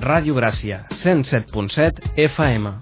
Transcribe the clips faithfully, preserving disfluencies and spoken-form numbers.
Ràdio Gràcia, cent set punt set F M.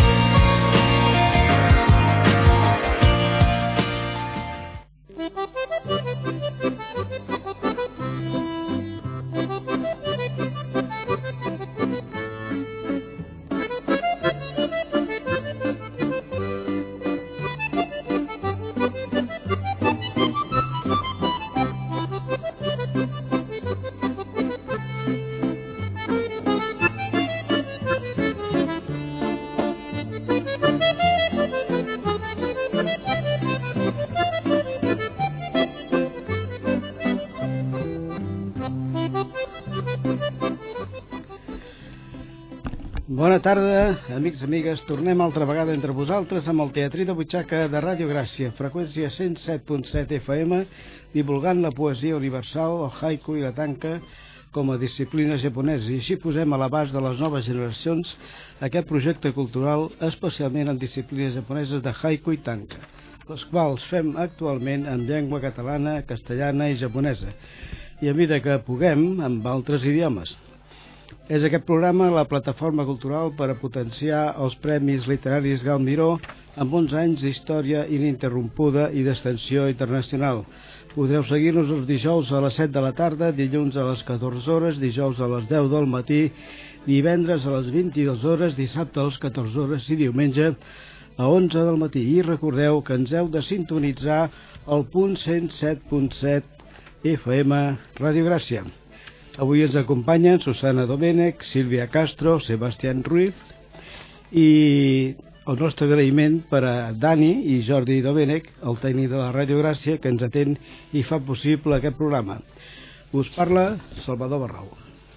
Bona tarda, amics i amigues. Tornem altra vegada entre vosaltres amb el Teatrí de Butxaca de Ràdio Gràcia, freqüència cent set punt set F M, divulgant la poesia universal, el haiku i la tanka com a disciplina japonesa, i així posem a l'abast de les noves generacions aquest projecte cultural, especialment en disciplines japoneses de haiku i tanka, les quals fem actualment en llengua catalana, castellana i japonesa, i a mesura que puguem amb altres idiomes. És aquest programa la plataforma cultural per a potenciar els Premis Literaris Gal Miró amb onze anys d'història ininterrompuda i d'extensió internacional. Podreu seguir-nos els dijous a les set de la tarda, dilluns a les catorze hores, dijous a les deu del matí, divendres a les vint-i-dues hores, dissabte a les catorze hores i diumenge a onze del matí. I recordeu que ens heu de sintonitzar al punt cent set punt set F M Ràdio Gràcia. Avui ens acompanyen Susana Domènech, Sílvia Castro, Sebastián Ruiz, i el nostre agraïment per a Dani i Jordi Domènech, el tècnic de la Ràdio Gràcia, que ens atén i fa possible aquest programa. Us parla Salvador Barrau.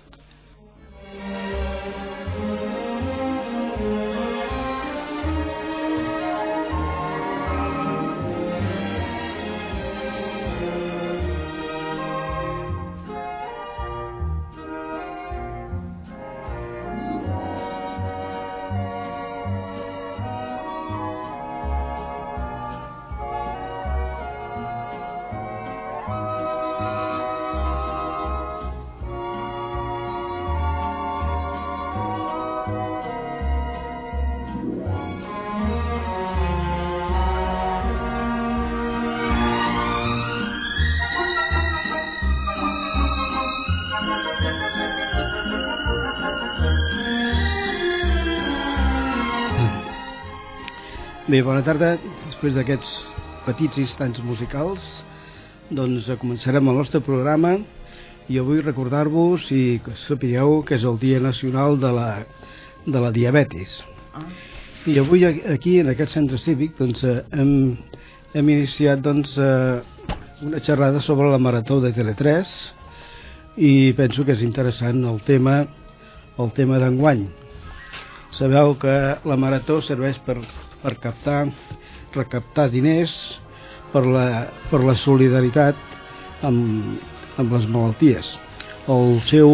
Bé, bona tarda. Després d'aquests petits instants musicals, doncs començarem el nostre programa, i avui recordar-vos i que sapigueu que és el Dia Nacional de la, de la Diabetis. Ah. I avui aquí, en aquest centre cívic, doncs, hem, hem iniciat doncs, una xerrada sobre la marató de Tele tres, i penso que és interessant el tema, el tema d'enguany. Sabeu que la marató serveix per per captar, recaptar diners per la, per la solidaritat amb, amb les malalties. El seu,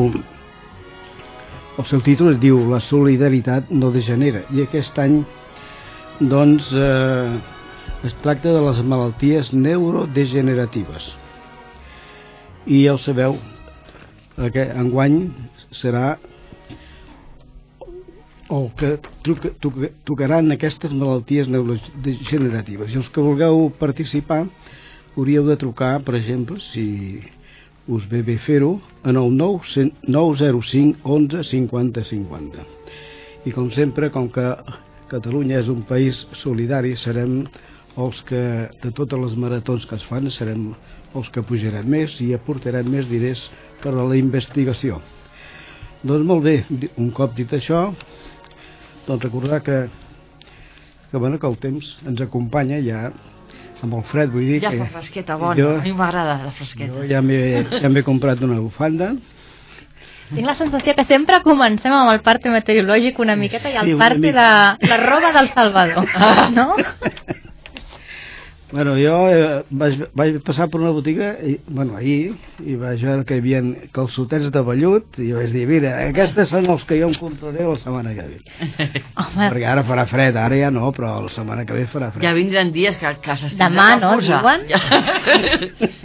el seu títol es diu La solidaritat no degenera, i aquest any doncs eh, es tracta de les malalties neurodegeneratives. I ja ho sabeu, que enguany serà o que tocaran aquestes malalties neurodegeneratives. I els que vulgueu participar hauríeu de trucar, per exemple, si us ve bé fer-ho, en el nou zero cinc onze cinquanta cinquanta. I com sempre, com que Catalunya és un país solidari, serem els que, de totes les maratons que es fan, serem els que pujarem més i aportarem més diners per a la investigació. Doncs molt bé, un cop dit això, doncs recordar que, que, bueno, que el temps ens acompanya ja amb el fred, vull dir ja que... Ja fa fresqueta bona, jo, a mi m'agrada la fresqueta. Jo ja m'he ja comprat una bufanda. Tinc la sensació que sempre comencem amb el parte meteorològic una miqueta i el sí, parte de la roba del Salvador, no? Bueno, jo eh, vaig, vaig passar per una botiga, i, bueno, ahir, i vaig veure que hi havia calçotets de vellut, i vaig dir, mira, aquests són els que jo em compraré la setmana que ve. Home. Perquè ara farà fred, ara ja no, però la setmana que ve farà fred. Ja vindran dies que, que s'estirarà demà, no, posar. diuen?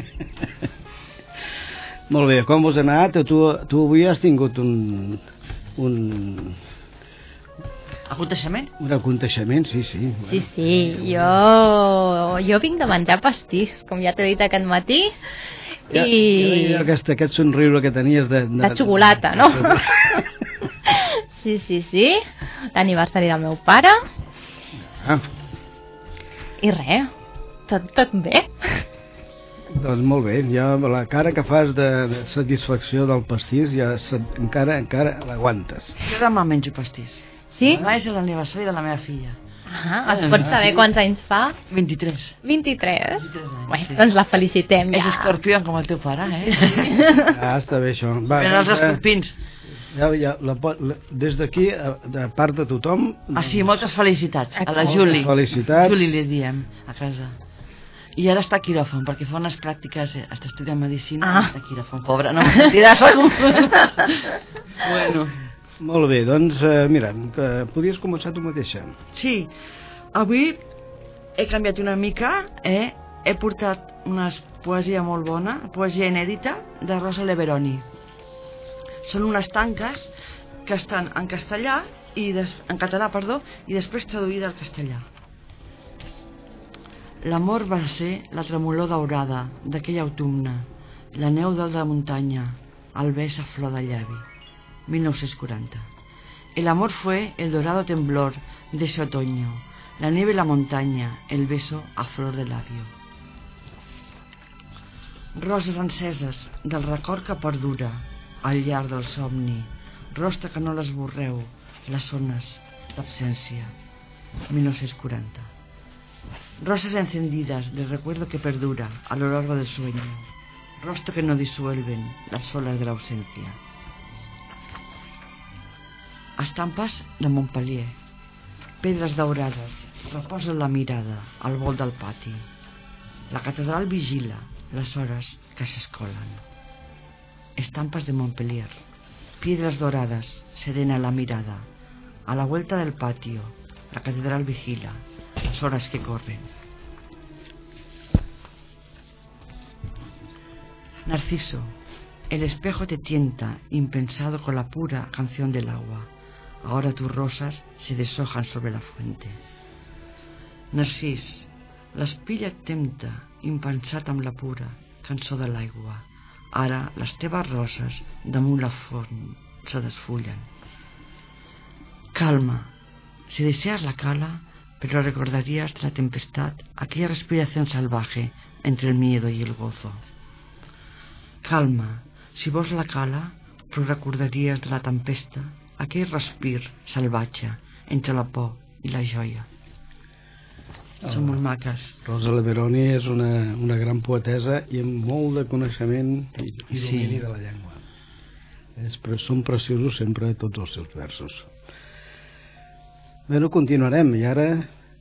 Ja. Molt bé, com vos ha anat? Tu, tu avui has tingut un... un... Aconteixement? Un aconteixement, sí, sí. Sí, sí, jo, jo vinc de menjar pastís, com ja t'he dit aquest matí, ja, i... Ja, aquest, aquest somriure que tenies de... De, de xocolata, no? Sí, sí, sí, l'aniversari del meu pare. Ah. I res, tot, tot bé. Doncs molt bé, ja la cara que fas de, de satisfacció del pastís ja encara encara l'aguantes. Jo demà menjo pastís. Sí? Demà és l'aniversari de la meva filla. Ah, es pot saber quants anys fa? vint-i-tres. vint-i-tres? vint-i-tres anys, Bé, sí. doncs la felicitem ja. És escorpió com el teu pare, eh? Ah, està bé això. Va, Però els doncs, escorpins. Ja, ja, la, la, des d'aquí, de part de tothom... Ah, sí, moltes felicitats. A la Juli. Felicitats. Juli li diem, a casa. I ara està a quiròfan, perquè fa unes pràctiques, eh, està estudiant medicina, ah. Està a quiròfan, pobra, no m'ha tirat segur. Bueno. Molt bé, doncs, eh, mira, que podies començar tu mateixa. Sí, avui he canviat una mica, eh? He portat una poesia molt bona, poesia inèdita, de Rosa Leveroni. Són unes tanques que estan en castellà, i des... en català, perdó, i després traduïda al castellà. L'amor va ser la tremolor daurada d'aquell autumne, la neu del de muntanya, el bes a flor de llavi. mil novecientos cuarenta. El amor fue el dorado temblor de ese otoño, la nieve y la montaña, el beso a flor de labio. Roses enceses del record que perdura al llarg del somni, rostre que no l'esborreu, les ones d'absència. mil novecientos cuarenta. Rosas encendidas del recuerdo que perdura a lo largo del sueño, rostro que no disuelven las olas de la ausencia. Estampas de Montpellier, pedres daurades, reposen la mirada al volt del pati. La catedral vigila les hores que s'escolen. Estampas de Montpellier, piedras doradas, serena la mirada. A la vuelta del patio, la catedral vigila las horas que corren. Narciso, el espejo te tienta, impensado con la pura canción del agua. Ahora tus rosas se deshojan sobre la fuente. Narcís, l'espilla et tempta, impensat amb la pura cançó de l'aigua. Ara les teves roses damunt la font se desfullen. Calma, si deseas la cala, pero recordarías de la tempestad aquella respiración salvaje entre el miedo y el gozo. Calma, si vols la cala, però recordaries de la tempesta aquell respir salvatge entre la por i la joia. Oh. Són molt maques. Rosa Leveroni és una, una gran poetesa i amb molt de coneixement i, i sí. domini de la llengua. És, són preciosos sempre tots els seus versos. Bé, no continuarem i ara...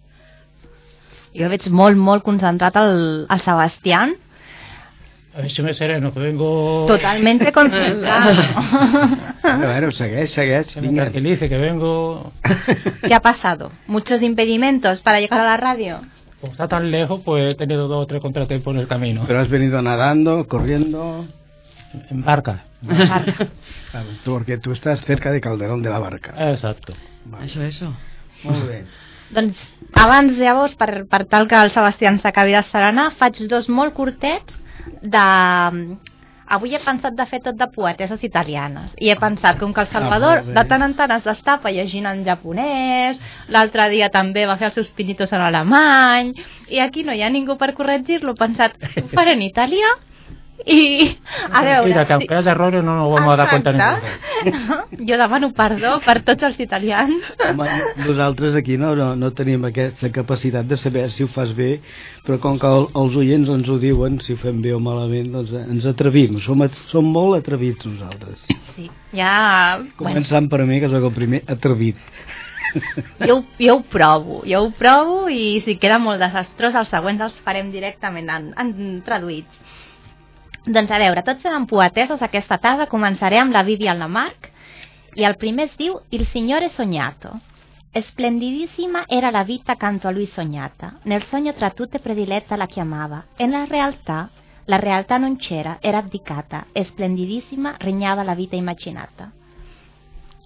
Jo veig molt, molt concentrat el, el Sebastián. A ver si me sereno, que vengo... Totalmente concentrado. Bueno, bueno, segueix, segueix. Que me tranquilice, que vengo... ¿Qué ha pasado? ¿Muchos impedimentos para llegar a la radio? Como está tan lejos, pues he tenido dos o tres contratiempos en el camino. Pero has venido nadando, corriendo... En barca. En barca. Claro, porque tú estás cerca de Calderón de la Barca. Exacto. Vale. Eso, eso. Molt bé. Doncs abans, llavors, per, per tal que el Sebastián s'acabi de serenar, faig dos molt curtets de... Avui he pensat de fer tot de poeteses italianes i he pensat, com que el Salvador ah, de tant en tant es destapa llegint en japonès, l'altre dia també va fer els seus pinitos en alemany i aquí no hi ha ningú per corregir-lo, he pensat, ho faré en italià i a veure... Mira, que aunque haya errores no nos vamos a dar cuenta ningú. Jo demano perdó per tots els italians. Home, nosaltres aquí no, no, no tenim aquesta capacitat de saber si ho fas bé, però com que el, els oients ens ho diuen, si ho fem bé o malament, doncs ens atrevim, som, som molt atrevits nosaltres. Sí, ja... Començant per mi, que soc el primer atrevit. Jo, jo ho provo, jo ho provo i si queda molt desastrós, els següents els farem directament en, en traduïts. Doncs a veure, tots seran poeteses aquesta tarda, començaré amb la Vivian Lamarck i el primer es diu Il Signore Sognato. Splendidissima era la vita accanto a lui sognata, nel sogno tra tutte prediletta la chiamava, e nella realtà, la realtà non c'era, era abdicata, e splendidissima regnava la vita immaginata.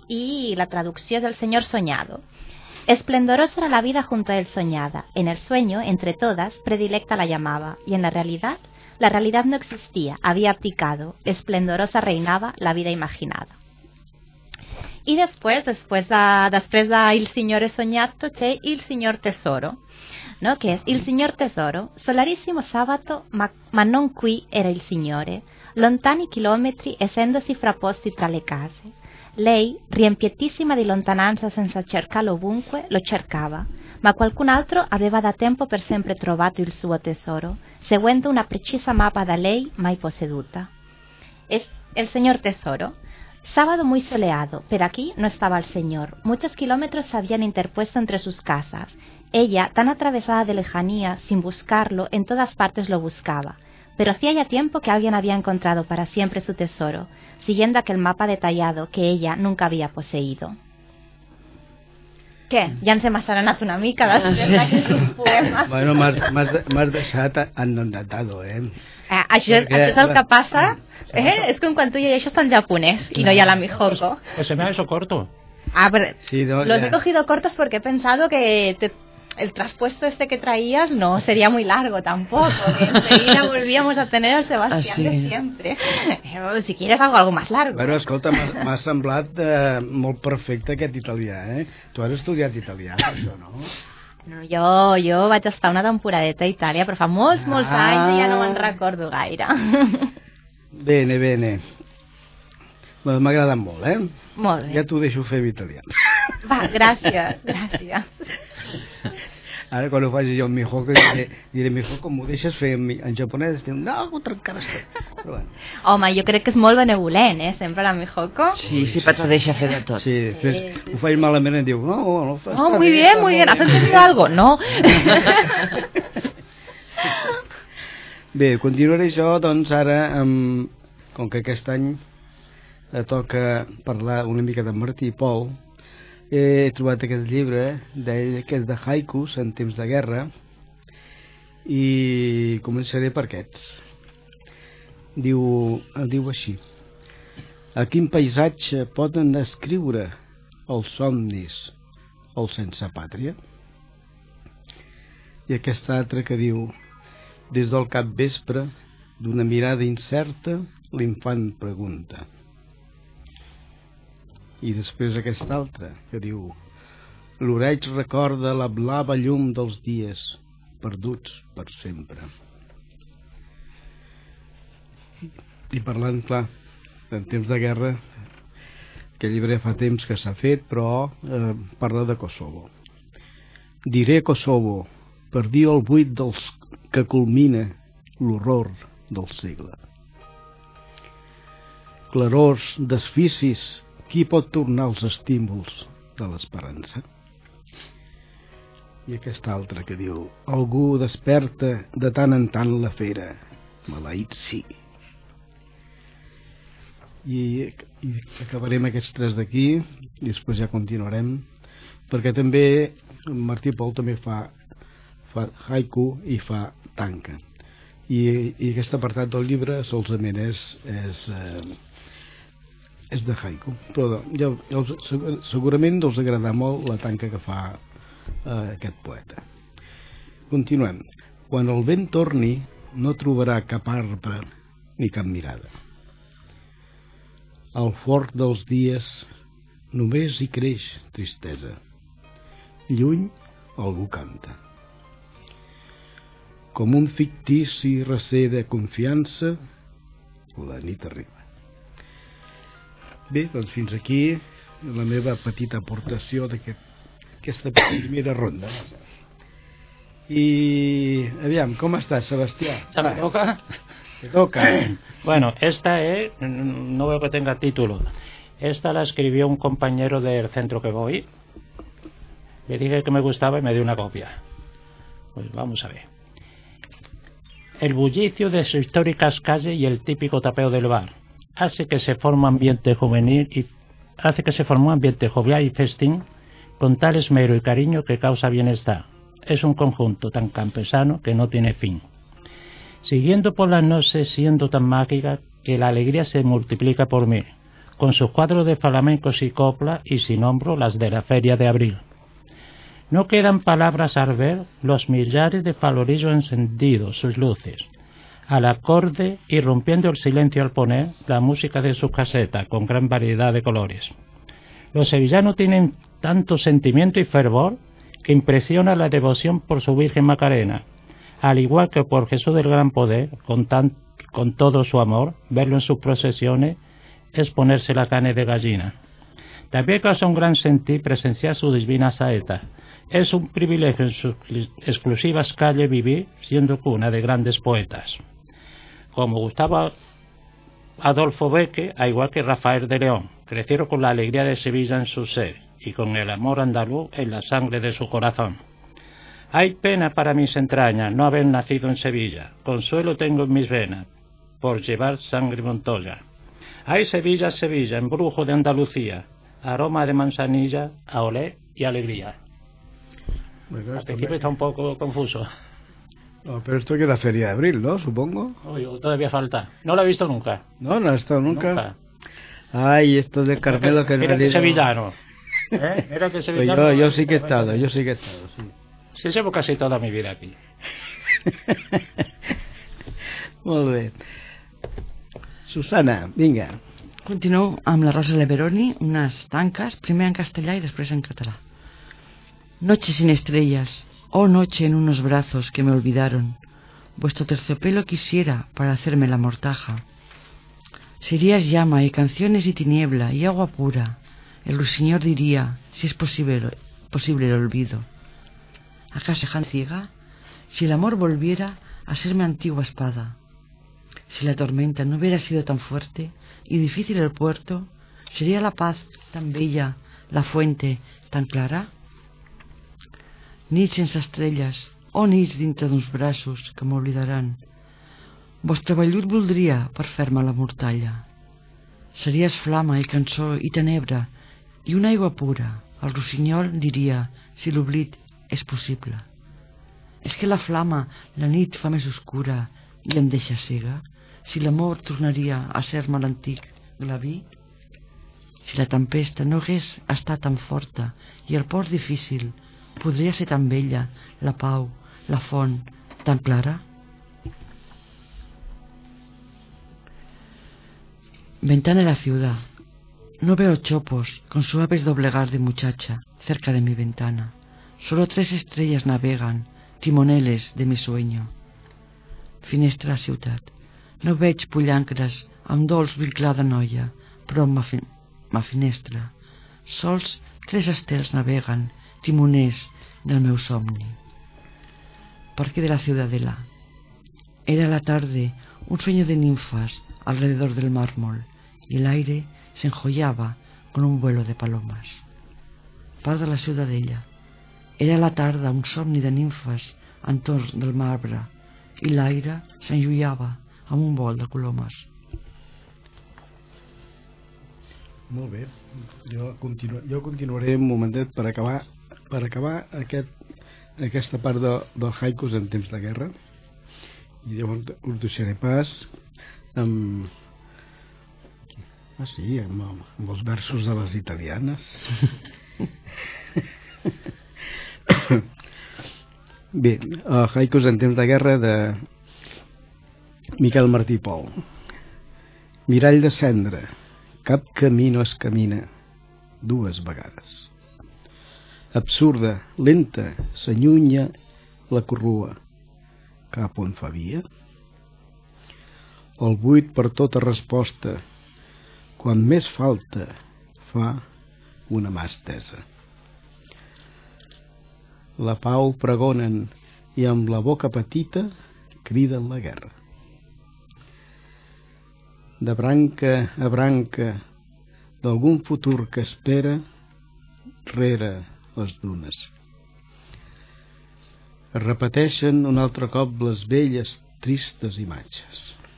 y la traducción es El Señor Soñado. Esplendorosa era la vida junto a él soñada. En el sueño, entre todas, predilecta la llamaba. Y en la realidad, la realidad no existía, había abdicado. Esplendorosa reinaba la vida imaginada. I després, després de, després de Il Signore Sognato, c'è Il Signor Tesoro, no? Che è Il Signor Tesoro, solarissimo sabato, ma, ma non qui era il Signore, lontani chilometri essendosi frapposti tra le case. Lei, riempiettissima di lontananza senza cercarlo ovunque, lo cercava, ma qualcun altro aveva da tempo per sempre trovato il suo tesoro, seguendo una precisa mappa da lei mai posseduta. Es el Señor Tesoro. Sábado muy soleado, pero aquí no estaba el señor. Muchos kilómetros se habían interpuesto entre sus casas. Ella, tan atravesada de lejanía, sin buscarlo, en todas partes lo buscaba. Pero hacía ya tiempo que alguien había encontrado para siempre su tesoro, siguiendo aquel mapa detallado que ella nunca había poseído. Què? Ja ens hem asserenat una mica després d'aquests poemes. Bueno, m'has deixat anonadado, eh? Eh, això, Perquè això és el la- que passa, eh? És com quan tu llegeixes en japonès i no hi ha la Mijoko. Pues se me ha hecho corto. Ah, pero Sí, no, los ya. he cogido cortos porque he pensado que te- el traspuesto este que traías no sería muy largo tampoco, que enseguida volvíamos a tener al Sebastián Ah, sí. de siempre. Eh, Si quieres algo, algo más largo. Bueno, escolta, m'ha m'ha semblat eh, molt perfecte aquest italià, eh? Tu has estudiat italià, per això, no? No, jo, jo vaig estar una temporadeta a Itàlia, però fa molts, molts Ah. anys i ja no me'n recordo gaire. Bene, bene. Bueno, m'ha agradat molt, eh? Molt bé. Ja t'ho deixo fer en italià. Va, gràcies, gràcies. Ara, quan ho faci jo en Mijoko, diré, diré Mijoko, m'ho deixes fer en, mi- en japonès? Diu, no, ho trencaràs tot. Però bueno. Home, jo crec que és molt benevolent, eh? Sempre la Mijoko. Sí, sí, però t'ho deixa fer de tot. Sí, després ho faig malament i em diu, no, no, no fas Oh, està muy bé, bien, està muy molt bien. ¿Has bé." entendido algo? No. Bé, continuaré jo, doncs, ara, amb, com que aquest any eh, toca parlar una mica de Martí i Pol, he trobat aquest llibre d'ell, que és de haikus en temps de guerra, i començaré per aquests. Diu, diu així: a quin paisatge poden descriure els somnis els sense pàtria? I aquest altre que diu: des del capvespre, d'una mirada incerta, l'infant pregunta. I després aquest altre que diu: l'oreig recorda la blava llum dels dies perduts per sempre. I parlant, clar, en temps de guerra, aquest llibre fa temps que s'ha fet, però eh, parla de Kosovo. Diré Kosovo per dir el buit dels que culmina l'horror del segle. Clarors, desficis, qui pot tornar els estímuls de l'esperança? I aquest altre que diu: algú desperta de tant en tant la fera, maleït sí. I, i acabarem aquests tres d'aquí i després ja continuarem, perquè també Martí Pol també fa, fa haiku i fa tanca, i, i aquest apartat del llibre solament és és, eh, és de haiku, però ja, ja us, segurament us agradarà molt la tanca que fa eh, aquest poeta. Continuem. Quan el vent torni no trobarà cap arbre ni cap mirada. Al fort dels dies només hi creix tristesa. Lluny algú canta. Com un fictici recer de confiança, la nit arriba. Bé, doncs fins aquí la meva petita aportació d'aquesta primera ronda. I aviam, com estàs, Sebastià? ¿Ya me toca? Te toca. Bueno, esta es, no veo que tenga título. Esta la escribió un compañero del centro que voy. Le dije que me gustaba y me dio una copia. Pues vamos a ver. El bullicio de sus históricas calles y el típico tapeo del bar hace que se forme un ambiente juvenil y hace que se forme un ambiente jovial y festín con tal esmero y cariño que causa bienestar. Es un conjunto tan campesano que no tiene fin. Siguiendo por las noches siendo tan mágica que la alegría se multiplica por mí. con sus cuadros de flamencos y copla, y sin nombro las de la Feria de Abril. No quedan palabras al ver los millares de farolillos encendidos, sus luces, al acorde y rompiendo el silencio al poner la música de su caseta con gran variedad de colores. Los sevillanos tienen tanto sentimiento y fervor que impresiona la devoción por su Virgen Macarena, al igual que por Jesús del Gran Poder, con, tan, con todo su amor. Verlo en sus procesiones es ponerse la carne de gallina. También causa un gran sentir presenciar su divina saeta. Es un privilegio en sus exclusivas calles vivir, siendo cuna de grandes poetas, como Gustavo Adolfo Bécquer, a igual que Rafael de León. Crecieron con la alegría de Sevilla en su ser y con el amor andaluz en la sangre de su corazón. Hay pena para mis entrañas no haber nacido en Sevilla, consuelo tengo en mis venas por llevar sangre Montoya. Hay Sevilla, Sevilla, embrujo de Andalucía, aroma de manzanilla, a olé y alegría. Bueno, Al principio me... está un poco confuso. No, pero esto que es la Feria de Abril, ¿no? Supongo. Uy, todavía falta. No lo he visto nunca. No, no ha estado nunca. Nunca. Ay, esto de Carmelo que no Mira ha que ido... sevillano. ¿Eh? Mira que sevillano. Pues yo, yo sí que he estado, yo sí que he estado, sí. Sí, llevo casi toda mi vida aquí. Molt bé. Susana, vinga. Continuo amb la Rosa Leveroni, unes tanques, primer en castellà i després en català. Noche sin estrellas, oh noche en unos brazos que me olvidaron, vuestro terciopelo quisiera para hacerme la mortaja. Serías llama y canciones y tiniebla y agua pura, el ruiseñor diría, si es posible, posible el olvido. ¿Acaso dejan ciega? Si el amor volviera a ser mi antigua espada, si la tormenta no hubiera sido tan fuerte y difícil el puerto, ¿sería la paz tan bella, la fuente tan clara? Nits sense estrelles, oh nits dintre d'uns braços que m'oblidaran. Vostre vellut voldria per fer-me la mortalla. Series flama i cançó i tenebra i una aigua pura. El rossinyol diria si l'oblit és possible. És que la flama la nit fa més oscura i em deixa cega? Si l'amor tornaria a ser-me l'antic glaví? Si la tempesta no hagués estat tan forta i el port difícil, podria ser tan bella la pau, la font tan clara? Ventana de la ciudad. No veo chopos con suaves doblegar de muchacha cerca de mi ventana. Solo tres estrellas navegan, timoneles de mi sueño. Finestra a la ciutat. No veig pollancres amb dolç vinclar de noia, però ma, fi ma finestra. Sols tres estels naveguen, timoners del meu somni. Parque de la Ciudadela. Era la tarde, un sueño de ninfas alrededor del mármol, y el aire se enjollaba con un vuelo de palomas. Parc de la Ciudadella. Era la tarda, un somni de ninfes entorn del marbre, i l'aire s'enjollava amb un vol de colomes. Molt bé. Jo, continu jo continuaré un momentet per acabar per acabar aquest, aquesta part de, del haikus en temps de guerra, i llavors us deixaré pas amb ah sí, amb, amb els versos de les italianes. Bé, el haikus en temps de guerra de Miquel Martí Pol. Mirall de cendra, cap camí no es camina dues vegades. Absurda, lenta, s'allunya la corrua, cap on fa via. El buit per tota resposta, quan més falta, fa una mà estesa. La pau pregonen i amb la boca petita criden la guerra. De branca a branca d'algun futur que espera rere les dunes. Es repeteixen un altre cop les velles tristes imatges.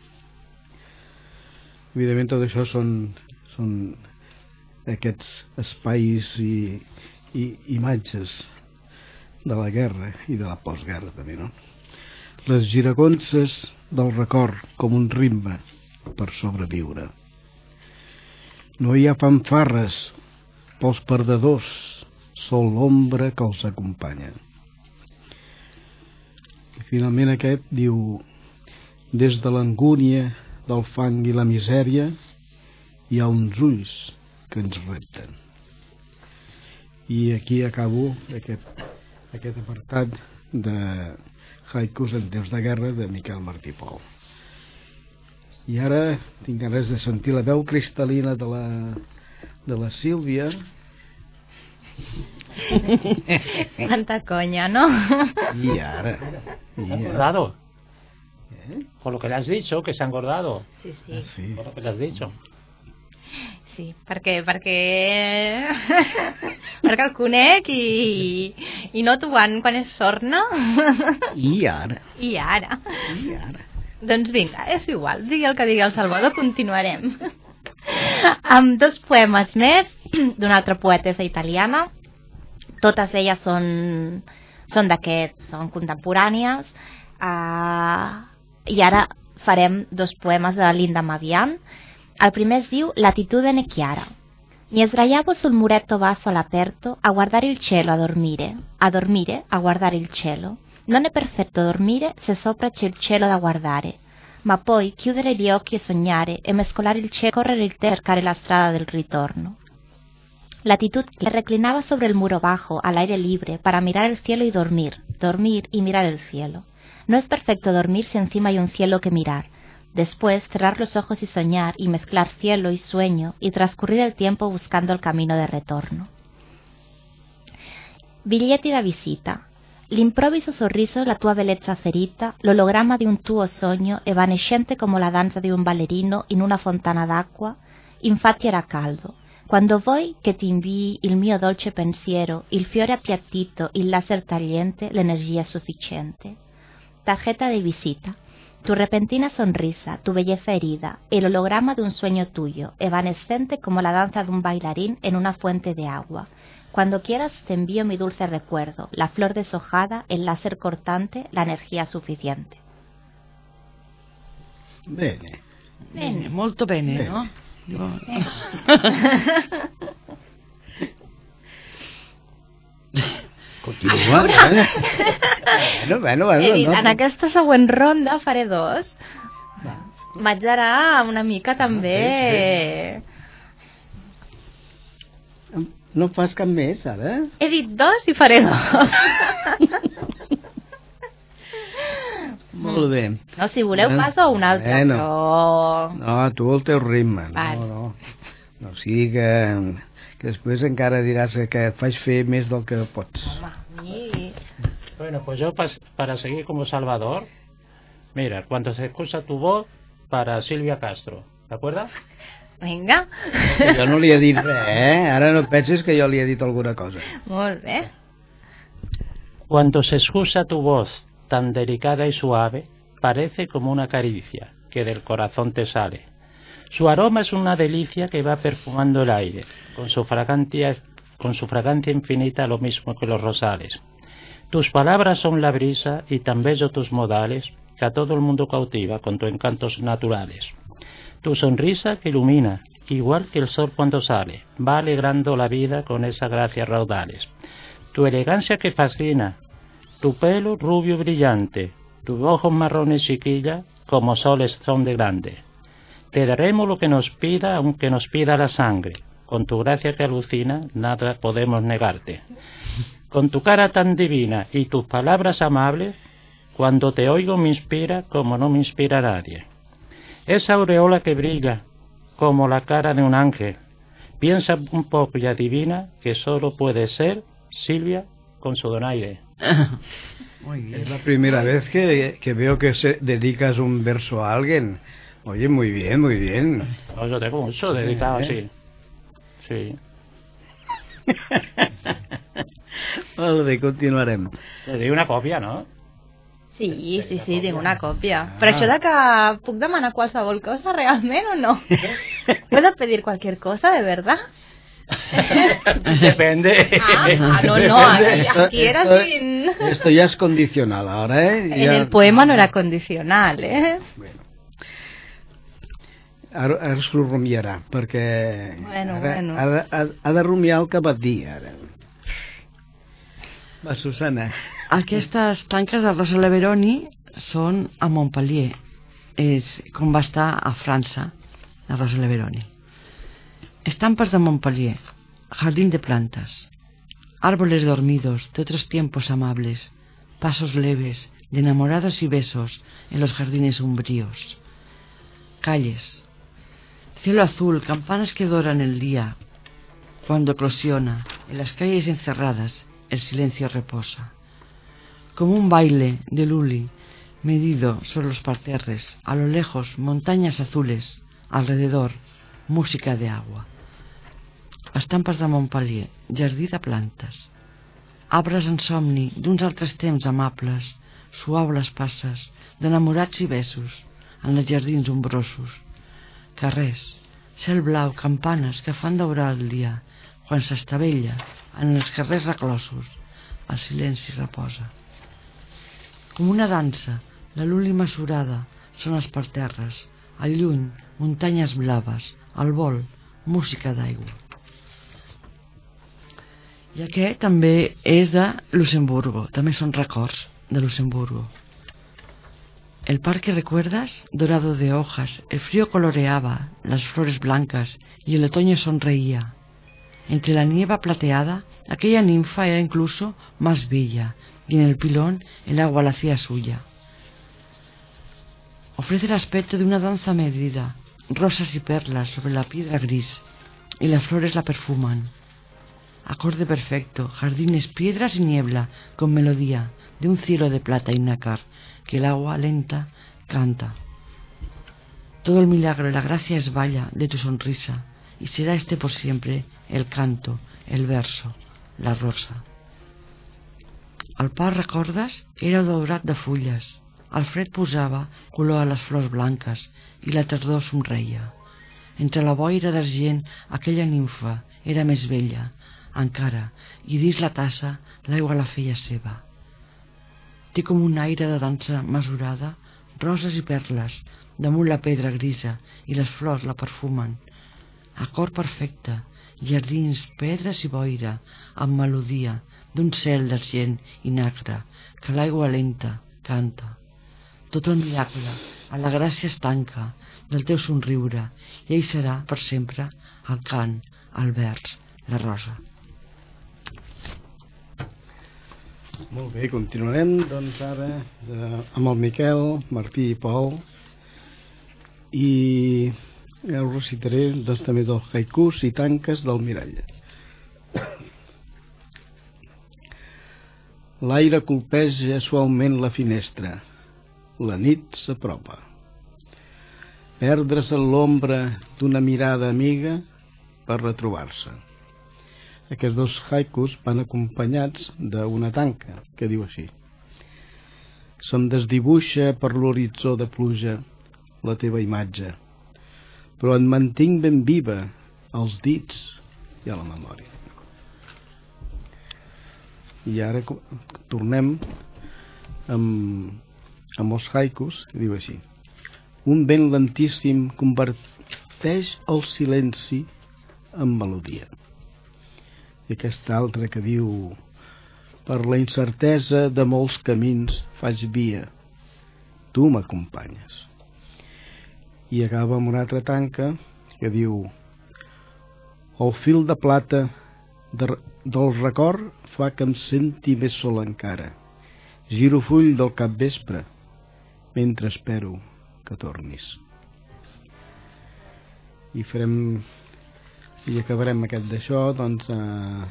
Evidentment tot això són, són aquests espais i, i imatges de la guerra i de la postguerra també, no? Les giragonses del record com un ritme per sobreviure. No hi ha fanfarres pels perdedors, sol l'ombra que els acompanya. I finalment aquest diu: des de l'angúnia, del fang i la misèria, hi ha uns ulls que ens repten. I aquí acabo aquest, aquest apartat de haikus en temps de guerra de Miquel Martí i Pol. I ara tinc ganes de sentir la veu cristal·lina de la, de la Sílvia. Quanta coña, ¿no? Y ahora. ¿Se ha engordado? ¿Eh? Con lo que le has dicho, que se ha engordado. Sí, sí. Ah, sí. Con lo que le has dicho. Sí, perquè, perquè... perquè el conec i, i noto quan, quan és sort, no? I ara. I ara. I ara. Doncs vinga, és igual, digui el que digui el Salvador, continuarem. Amb dos poemes més d'una altra poetessa italiana. Totes elles són, són d'aquests, són contemporànies. Uh, I ara farem dos poemes de Linda Mavian. El primer es diu Latitudine chiara. Mi sdraiavo sul muretto vaso all'aperto a guardare il cielo, a dormire, a dormire, a guardare il cielo. Non è perfetto dormire se sopra c'è il cielo da guardare, ma poi chiudere gli occhi e sognare e mescolare il cielo e correre il tempo e cercare la strada del ritorno. Latitud que reclinaba sobre el muro bajo, al aire libre, para mirar el cielo y dormir, dormir y mirar el cielo. No es perfecto dormir si encima hay un cielo que mirar. Después, cerrar los ojos y soñar, y mezclar cielo y sueño, y transcurrir el tiempo buscando el camino de retorno. Biglietti da visita. L'improvviso sorriso, la tua bellezza ferita, l'ologramma di un tuo sogno, evanescente come la danza di un ballerino in una fontana d'acqua. Infatti era caldo. Quando vuoi che ti invii il mio dolce pensiero, il fiore appiattito, il laser tagliente, l'energia sufficiente. Tarjeta de visita. Tu repentina sonrisa, tu belleza herida, el holograma de un sueño tuyo, evanescente como la danza de un bailarín en una fuente de agua. Cuando quieras te envío mi dulce recuerdo, la flor deshojada, el láser cortante, la energía suficiente. Bene. Bene, molto bene, Bene. no? Dico- Continua, eh? Bueno, bueno, bueno. He dit, no. en aquesta següent ronda faré dos. Vaig anar una mica també... No fas cap més, ara? He dit dos i faré dos. Molt bé. No, si voleu Bueno, passo a un altre, bueno. però... No, tu el teu ritme. Val. No, no. No sigui que, que després encara diràs que et faig fer més del que pots. Home, a mi... Bueno, pues yo pas- para seguir como Salvador, mira, cuando se escucha tu voz, para Silvia Castro, ¿te acuerdas? Vinga. Jo no li he dit res, eh? Ara no penses que jo li he dit alguna cosa. Molt bé. Cuando se escucha tu voz tan delicada y suave, parece como una caricia que del corazón te sale. Su aroma es una delicia que va perfumando el aire, con su fragancia, con su fragancia infinita, lo mismo que los rosales. Tus palabras son la brisa y tan bellos tus modales que a todo el mundo cautiva con tus encantos naturales. Tu sonrisa que ilumina, igual que el sol cuando sale, va alegrando la vida con esa gracia raudales. Tu elegancia que fascina, tu pelo rubio brillante, tus ojos marrones chiquilla, como soles son de grande. Te daremos lo que nos pida, aunque nos pida la sangre. Con tu gracia que alucina, nada podemos negarte. Con tu cara tan divina y tus palabras amables, cuando te oigo me inspira como no me inspira nadie. Esa aureola que brilla como la cara de un ángel. Piensa un poco y adivina que solo puede ser Silvia con su donaire. Muy bien. Es la primera vez que, que veo que se dedicas un verso a alguien. Oye, muy bien, muy bien. No, yo tengo mucho dedicado Eh. así. Sí. Molt bé, continuarem. Te di una copia, ¿no? Sí, sí, sí, tinc una còpia. Però això de que puc demanar qualsevol cosa realment o no? ¿Puedo pedir cualquier cosa, de verdad? Depende. Ah, ah, no, no, aquí, aquí era Esto- sin... Esto ya es condicional ahora, ¿eh? En Ya- el poema no era condicional, ¿eh? Bueno. Ara, ara s'ho rumiarà, perquè Bueno, ara, bueno. Ha, de, ha, ha de rumiar el que va dir ara. Va, Susana. Aquestes tanques de Rosa Leveroni són a Montpellier, és com va estar a França, la Rosa Leveroni. Estampas de Montpellier, jardín de plantas, árboles dormidos de otros tiempos amables, pasos leves de enamorados y besos en los jardines umbríos. Calles, cielo azul, campanas que doran el día. Cuando eclosiona, en las calles encerradas, el silencio reposa. Como un baile de luli medido sobre los parterres, a lo lejos montañas azules, alrededor música de agua. Estampes de Montpellier, jardí de plantes. Arbres en somni d'uns altres temps amables, suau les passes d'enamorats i besos en els jardins ombrosos. Carrers, cel blau, campanes que fan daurar el dia, quan s'estavella en els carrers reclosos, el silenci reposa. Com una dansa, la luli mesurada són els parterres, al lluny, muntanyes blaves, al vol, música d'aigua. I aquest també és de Luxemburgo, també són records de Luxemburgo. El parque recuerdas, dorado de hojas, el frío coloreaba las flores blancas y el otoño sonreía. Entre la nieve plateada, aquella ninfa era incluso más bella, y en el pilón el agua la hacía suya. Ofrece el aspecto de una danza medida, rosas y perlas sobre la piedra gris, y las flores la perfuman. Acorde perfecto, jardines, piedras y niebla, con melodía de un cielo de plata y nácar, que el agua lenta canta. Todo el milagro y la gracia es balla de tu sonrisa, y será este por siempre el canto, el verso, la rosa. El parc, recordes, era daurat de fulles. El fred posava color a les flors blanques i la tardor somreia. Entre la boira d'argent aquella nimfa era més bella encara, i dins la tassa l'aigua la feia seva. Té com un aire de dansa mesurada, roses i perles damunt la pedra grisa i les flors la perfumen. Acord perfecte, jardins, pedres i boira, amb melodia d'un cel d'argent i nacre que l'aigua lenta canta. Tot el miracle, a la gràcia estanca del teu somriure, i ell serà per sempre el cant, el vers, la rosa. Molt bé, continuarem doncs ara eh, amb el Miquel, Martí i Pol, i ja us recitaré doncs, també dels haikus i tanques del Mirall. L'aire colpeja suaument la finestra. La nit s'apropa. Perdre's en l'ombra d'una mirada amiga per retrobar-se. Aquests dos haikus van acompanyats d'una tanca que diu així: se'm desdibuixa per l'horitzó de pluja la teva imatge, però et mantinc ben viva als dits i a la memòria. I ara tornem amb, amb els haikus, que diu així: un vent lentíssim converteix el silenci en melodia. I aquesta altra que diu: per la incertesa de molts camins faig via, tu m'acompanyes. I acaba amb una altra tanca que diu: el fil de plata de, del record fa que em senti més sol encara. Giro full del capvespre mentre espero que tornis. I farem i acabarem aquest d'això doncs eh,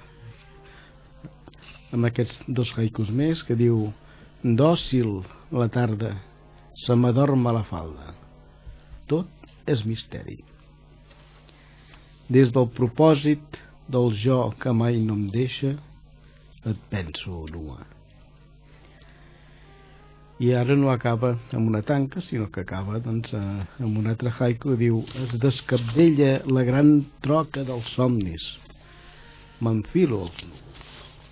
amb aquests dos haikus més que diu: dòcil la tarda se m'adorm a la falda, tot és misteri. Des del propòsit del jo que mai no em deixa et penso nua. I ara no acaba amb una tanca, sinó que acaba doncs, amb un altre haiku que diu: es descabdella la gran troca dels somnis, m'enfilo als núvols.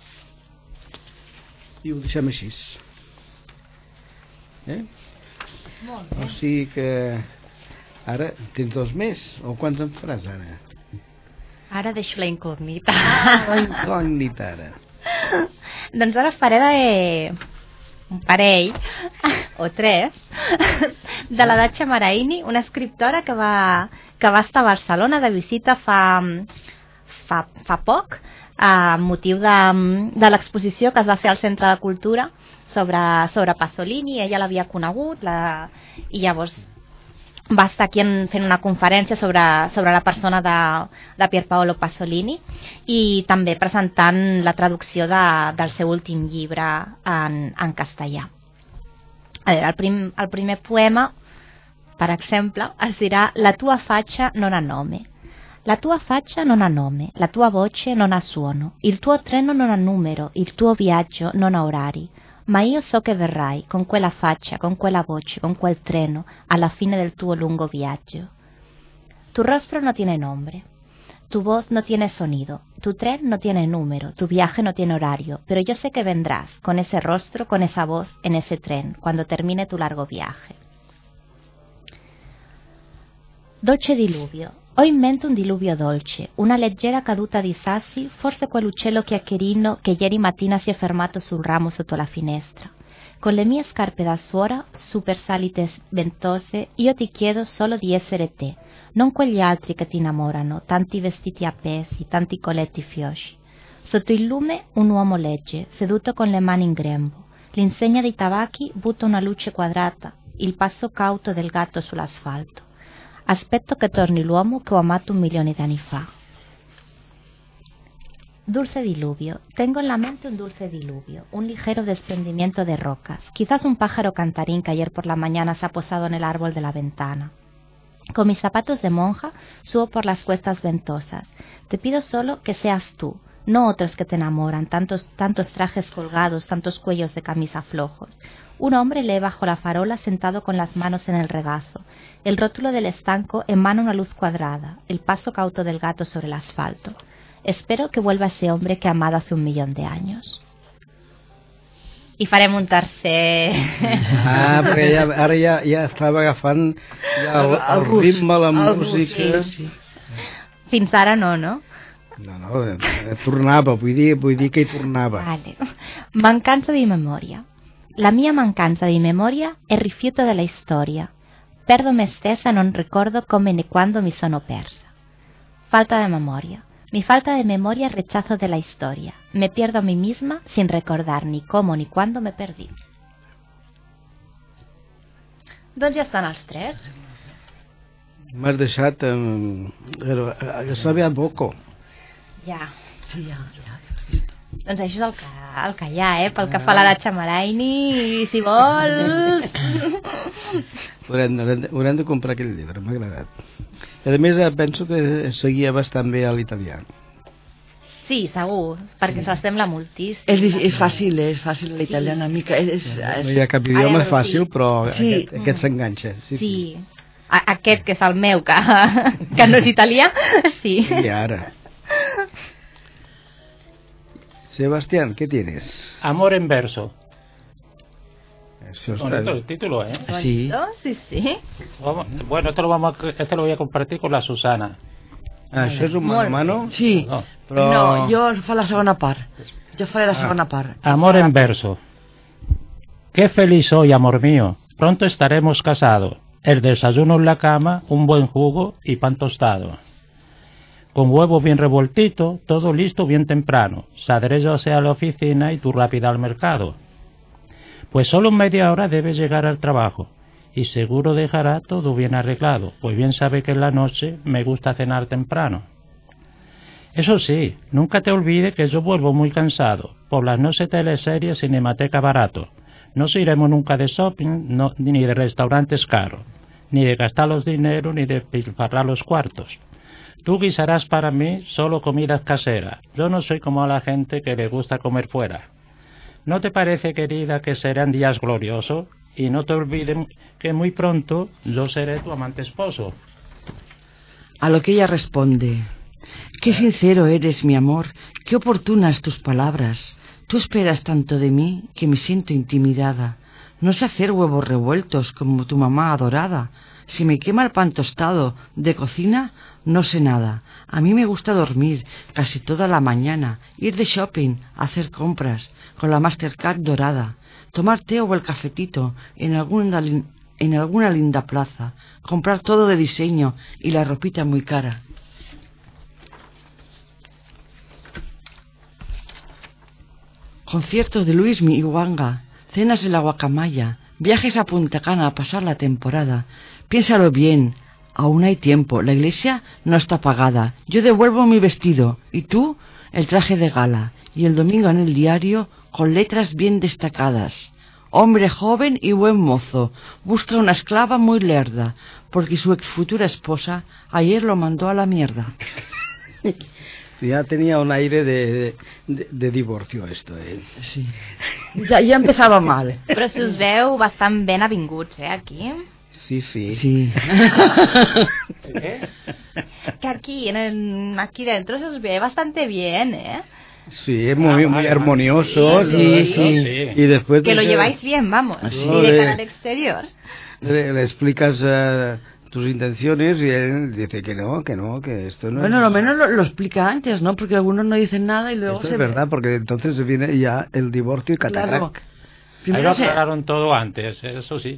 I ho deixem així. Eh? Molt bé. O sigui que Ara tens dos més, o quants en faràs ara? Ara deixo la incògnita. Ah, la incògnita ara. Doncs ara faré de un parell, o tres, de la Datxa Maraini, una escriptora que va, que va estar a Barcelona de visita fa, fa, fa poc, a motiu de, de l'exposició que es va fer al Centre de Cultura sobre, sobre Pasolini. Ella l'havia conegut la, i llavors va estar aquí en, fent una conferència sobre, sobre la persona de, de Pierpaolo Pasolini i també presentant la traducció de, del seu últim llibre en, en castellà. A veure, el, prim, el primer poema, per exemple, es dirà La tua faccia non ha nome. La tua faccia non ha nome, la tua voce non ha suono, il tuo treno non ha numero, il tuo viaggio non ha orari. Ma io so che verrai con quella faccia, con quella voce, con quel treno, alla fine del tuo lungo viaggio. Tu rostro no tiene nombre, tu voz no tiene sonido, tu tren no tiene número, tu viaje no tiene horario, pero yo sé que vendrás con ese rostro, con esa voz, en ese tren, cuando termine tu largo viaje. Dolce diluvio. Ho in mente un diluvio dolce, una leggera caduta di sassi, forse quell'uccello chiacchierino che ieri mattina si è fermato sul ramo sotto la finestra. Con le mie scarpe da suora, super salite ventose, io ti chiedo solo di essere te, non quegli altri che ti innamorano, tanti vestiti appesi, tanti colletti fioci. Sotto il lume un uomo legge, seduto con le mani in grembo. L'insegna dei tabacchi butta una luce quadrata, il passo cauto del gatto sull'asfalto. Aspetto che torni l'uomo che ho amato un milione di anni fa. Dulce diluvio. Tengo en la mente un dulce diluvio, un ligero desprendimiento de rocas, quizás un pájaro cantarín que ayer por la mañana se ha posado en el árbol de la ventana. Con mis zapatos de monja subo por las cuestas ventosas. Te pido solo que seas tú, no otros que te enamoran, tantos, tantos trajes colgados, tantos cuellos de camisa flojos. Un hombre lee bajo la farola sentado con las manos en el regazo. El rótulo del estanco emana una luz cuadrada, el paso cauto del gato sobre el asfalto. Espero que vuelva ese hombre que he amado hace un millón de años. I farem un tercer... Ah, perquè ja, ara ja, ja estava agafant ja el, el, el ritme, la el música... Sí, sí. Fins ara no, no? No, no, tornava, vull dir, vull dir que hi tornava. Vale. Mancanza di memoria. La mia mancanza di memoria è rifiuto della storia. Perdo me stessa e non ricordo come né quando mi sono persa. Falta de memoria. Mi falta de memoria es rechazo de la historia. Me pierdo a mí misma sin recordar ni cómo ni cuándo me perdí. Doncs ja estan els tres. M'has deixat... Eh, sabia poco. Ja. Sí, ja, ja. Doncs això és el que, el que hi ha, eh? Pel que fa a la Datxa Maraini, si vols... Haurem de, haurem de comprar aquell llibre, m'ha agradat. A més, penso que seguia bastant bé a l'italià. Sí, segur, perquè sí. S'assembla moltíssim. És, és fàcil, és fàcil l'italià una mica. És, és... No hi ha cap idioma fàcil, però sí. aquest, aquest s'enganxa. Sí, sí. sí. A, aquest, que és el meu, que, que no és italià, sí. I ara... Sebastián, ¿qué tienes? Amor en verso. Eso Bonito el título, ¿eh? Sí. Sí, sí. Vamos, bueno, esto lo, vamos a, esto lo voy a compartir con la Susana. Ah, això és un mano a mano? Sí, no. Però... no, jo fa la segona part. Jo faré la segona part. Amor en verso. Qué feliz soy, amor mío. Pronto estaremos casados. El desayuno en la cama, un buen jugo y pan tostado. Con huevo bien revoltito, todo listo bien temprano. Saldré yo hacia la oficina y tú rápida al mercado. Pues solo en media hora debes llegar al trabajo. Y seguro dejará todo bien arreglado, pues bien sabe que en la noche me gusta cenar temprano. Eso sí, nunca te olvides que yo vuelvo muy cansado. Por las noches teleseries, cinemateca barato. No iremos nunca de shopping, no, ni de restaurantes caros. Ni de gastar los dineros, ni de pilfarrar los cuartos. Tú guisarás para mí solo comidas caseras. Yo no soy como a la gente que le gusta comer fuera. ¿No te parece, querida, que serán días gloriosos? Y no te olvides que muy pronto yo seré tu amante esposo. A lo que ella responde: qué sincero eres, mi amor, qué oportunas tus palabras. Tú esperas tanto de mí que me siento intimidada. No sé hacer huevos revueltos como tu mamá adorada. Si me quema el pan tostado de cocina, no sé nada. A mí me gusta dormir casi toda la mañana, ir de shopping, hacer compras, con la Mastercard dorada, tomar té o el cafetito en alguna, en alguna linda plaza, comprar todo de diseño y la ropita muy cara. Conciertos de Luismi y Wanga, cenas en la Guacamaya, viajes a Punta Cana a pasar la temporada. Piénsalo bien, aún hay tiempo, la iglesia no está pagada. Yo devuelvo mi vestido y tú el traje de gala. Y el domingo en el diario con letras bien destacadas. Hombre joven y buen mozo, busca una esclava muy lerda, porque su ex futura esposa ayer lo mandó a la mierda. Ya tenía un aire de, de, de divorcio esto, eh? Sí. Ja, ja empezava mal. Però si us veu bastant ben avinguts, eh, aquí. Sí, sí. Sí. ¿Qué? Que aquí, en el, aquí dentro se os ve bastante bien, ¿eh? Sí, es muy, Ah, muy vale, armonioso. vale. Sí, ¿no? sí. Sí. Y después... Que lo de- lleváis bien, vamos, Sí. y de cara al exterior. Le, le explicas uh, tus intenciones y él dice que no, que no, que esto no Bueno, es... lo menos lo, lo explica antes, ¿no? Porque algunos no dicen nada y luego Esto se es verdad, porque entonces viene ya el divorcio y Claro. catarac. Ahí Primero lo se... aclararon todo antes, eso sí.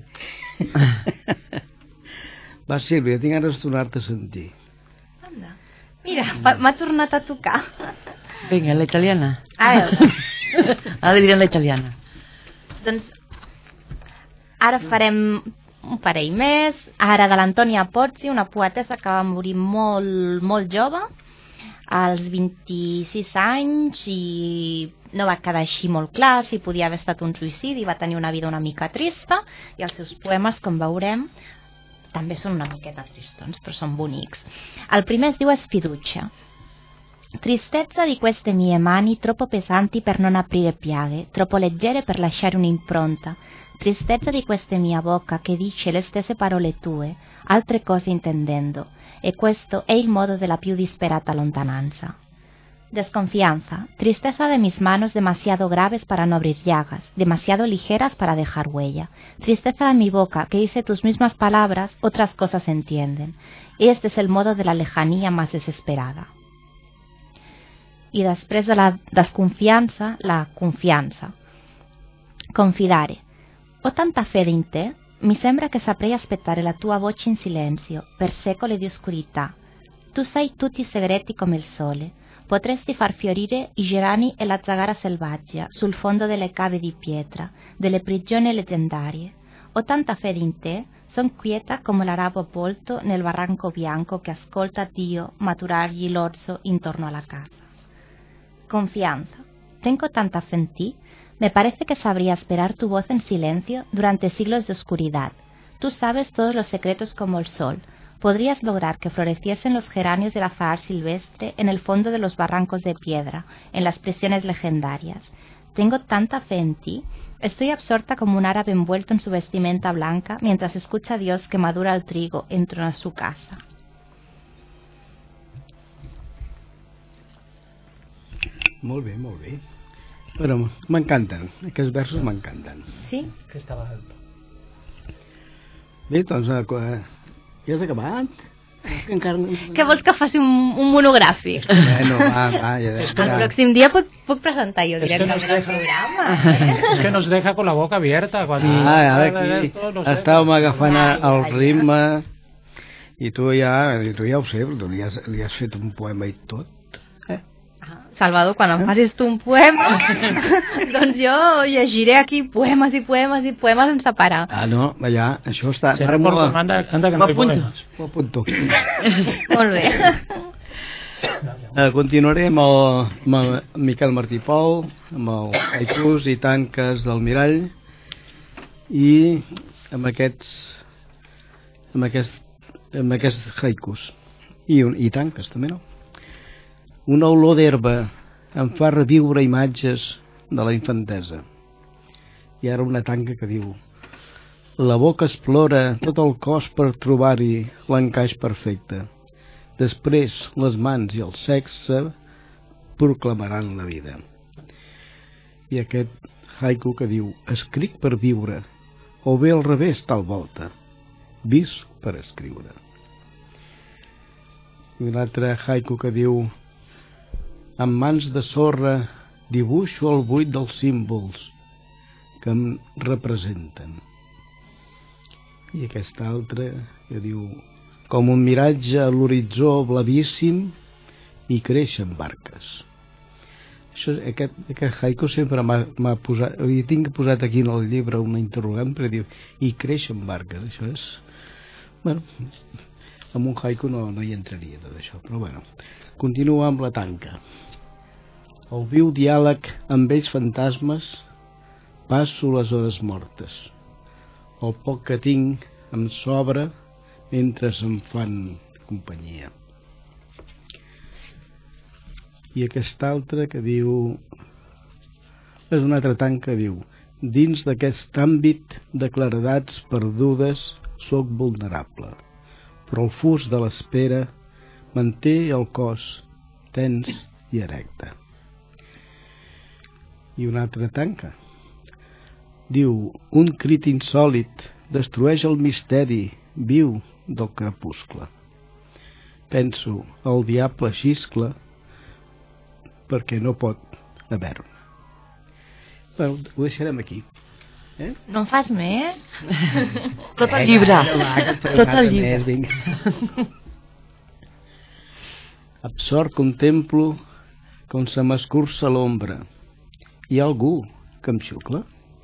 Va, Sílvia, tinc ganes de tornar-te a sentir. Anda. Mira, fa- m'ha tornat a tocar. Vinga, la italiana. A veure, Ara diré la italiana. doncs ara farem un parell més. Ara de l'Antònia Pozzi, una poetessa que va morir molt, molt jove, als vint-i-sis anys, i no va quedar així molt clar si podia haver estat un suïcidi, va tenir una vida una mica trista, i els seus poemes, com veurem, també són una miqueta tristons, però són bonics. El primer es diu Sfiducia. Tristezza di queste mie mani troppo pesanti per non aprire piaghe, troppo leggere per lasciare un'impronta. Tristezza di questa mia bocca che dice le stesse parole tue, altre cose intendendo, e questo è il modo della più disperata lontananza. Desconfianza, tristeza de mis manos demasiado graves para no abrir llagas, demasiado ligeras para dejar huella. Tristeza de mi boca que dice tus mismas palabras, otras cosas entienden. Y este es el modo de la lejanía más desesperada. I després de la desconfiança, la confiança. Confidare. Ho tanta fede in te, mi sembra che saprei aspettare la tua voce in silenzio, per secoli di oscurità. Tu sai tutti i segreti come il sole. Potresti far fiorire i gerani e la zagara selvaggia sul fondo delle cave di pietra, delle prigioni leggendarie. Ho tanta fede in te, son quieta come l'arabo avvolto nel barranco bianco che ascolta Dio maturargli l'orso intorno alla casa. Confianza. Tengo tanta fe en ti, me parece que sabría esperar tu voz en silencio durante siglos de oscuridad. Tú sabes todos los secretos como el sol. Podrías lograr que floreciesen los geranios del azahar silvestre en el fondo de los barrancos de piedra, en las prisiones legendarias. Tengo tanta fe en ti. Estoy absorta como un árabe envuelto en su vestimenta blanca mientras escucha a Dios que madura el trigo en torno a su casa. Molt bé, molt bé. Però m'encanten, aquests versos m'encanten. Sí? Que estava alto. Bé, doncs, eh, ja has acabat? Encara... Què vols que faci un, un monogràfic? Bueno, va, va, ja, El ja. pròxim dia puc, puc presentar jo Es que directament nos el deja- programa. Es que nos deja con la boca abierta cuando... Ah, ara aquí Esto no sé. estàvem agafant Ja, ja, el ja. ritme i tu ja, i tu ja ho sé, tu li has, li has fet un poema i tot. Eh? Salvador, quan em facis tu un poema, doncs jo llegiré aquí poemes i poemes i poemes sense parar. Ah, no, ja, això està... Será por m'ho- anda, anda que no hay Apunto. poemas. m'ho apunto. Molt bé. Eh, continuaré amb el, amb el Miquel Martí Pol, amb el haikus i tanques del Mirall i amb aquests amb aquests, amb aquests haikus i, un- i tanques també, no? Una olor d'herba em fa reviure imatges de la infantesa. I ara una tanca que diu: la boca explora tot el cos per trobar-hi l'encaix perfecte. Després les mans i el sexe proclamaran la vida. I aquest haiku que diu: escric per viure, o bé al revés tal volta. vist per escriure. I un altre haiku que diu: amb mans de sorra dibuixo el buit dels símbols que em representen. I aquest altre que diu: com un miratge a l'horitzó blavíssim i creixen barques. Això, aquest, aquest haiku sempre m'ha posat, li tinc posat aquí en el llibre una interrogant, perquè diu, i creixen barques. Això és, bueno, amb un haiku no, no hi entraria tot això, però bueno, continua amb la tanca. El viu diàleg amb vells fantasmes, passo les hores mortes. El poc que tinc em sobra mentre em fan companyia. I aquest altre que diu, és un altre tanc que diu: dins d'aquest àmbit de claredats perdudes sóc vulnerable, però el fus de l'espera manté el cos tens i erecte. I un altre tanca diu: un crit insòlit destrueix el misteri viu del crepuscle. Penso, el diable xiscla perquè no pot haver-ne. Bueno, ho deixarem aquí. Eh? No en fas més? Tot el llibre. Tot el llibre. Absort contemplo com se m'escurça l'ombra. Hi ha algú que em xucla?